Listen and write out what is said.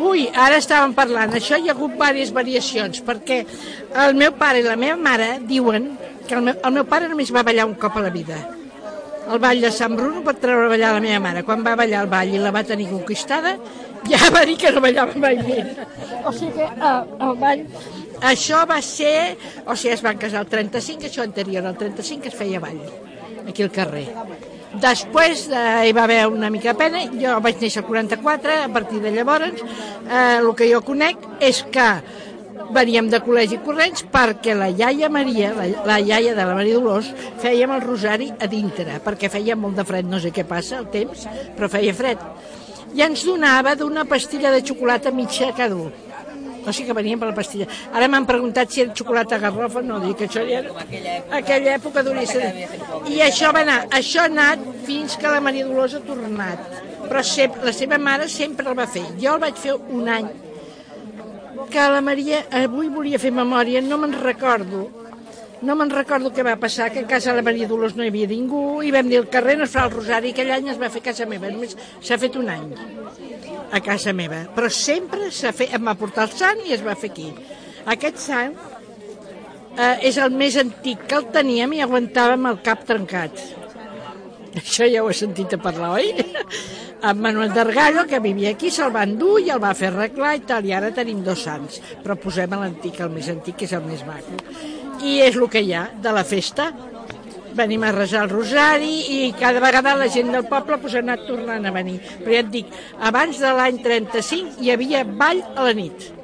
Ui, ara estàvem parlant, això hi ha hagut diverses variacions, perquè el meu pare i la meva mare diuen que el meu pare només va ballar un cop a la vida. El ball de Sant Bruno per treure a ballar la meva mare. Quan va ballar el ball i la va tenir conquistada, ja va dir que no ballava mai més. O sigui que el ball... Això va ser... O sigui, es van casar el 35, això anterior, el 35 es feia ball, aquí al carrer. Després hi va haver una mica de pena, jo vaig néixer al 44, a partir de llavors el que jo conec és que veníem de col·legi corrents perquè la iaia Maria, la iaia de la Maria Dolors, fèiem el rosari a dintre, perquè feia molt de fred, no sé què passa, el temps, però feia fred. I ens donava d'una pastilla de xocolata mitja cada un. O sigui que veníem per la pastilla. Ara m'han preguntat si era xocolata garrofa, no, dic que això ja era aquella època duríssima. I això va anar, això ha anat fins que la Maria Dolors ha tornat. Però la seva mare sempre el va fer. Jo el vaig fer un any. Que la Maria, avui volia fer memòria, no me'n recordo què va passar, que a casa de la Maria Dolors no hi havia ningú, i vam dir al carrer no es fa el rosari, aquell any es va fer a casa meva, només s'ha fet un any a casa meva, però sempre em va portar el sant i es va fer aquí. Aquest sant és el més antic que el teníem i aguantàvem el cap trencat. Això ja ho he sentit a parlar, oi? En Manuel d'Argallo, que vivia aquí, se'l va endur i el va fer arreglar i tal, i ara tenim dos sants, però posem l'antic, el més antic, que és el més maco. I és el que hi ha de la festa. Venim a resar el rosari i cada vegada la gent del poble ha anat tornant a venir. Però ja et dic, abans de l'any 35 hi havia ball a la nit.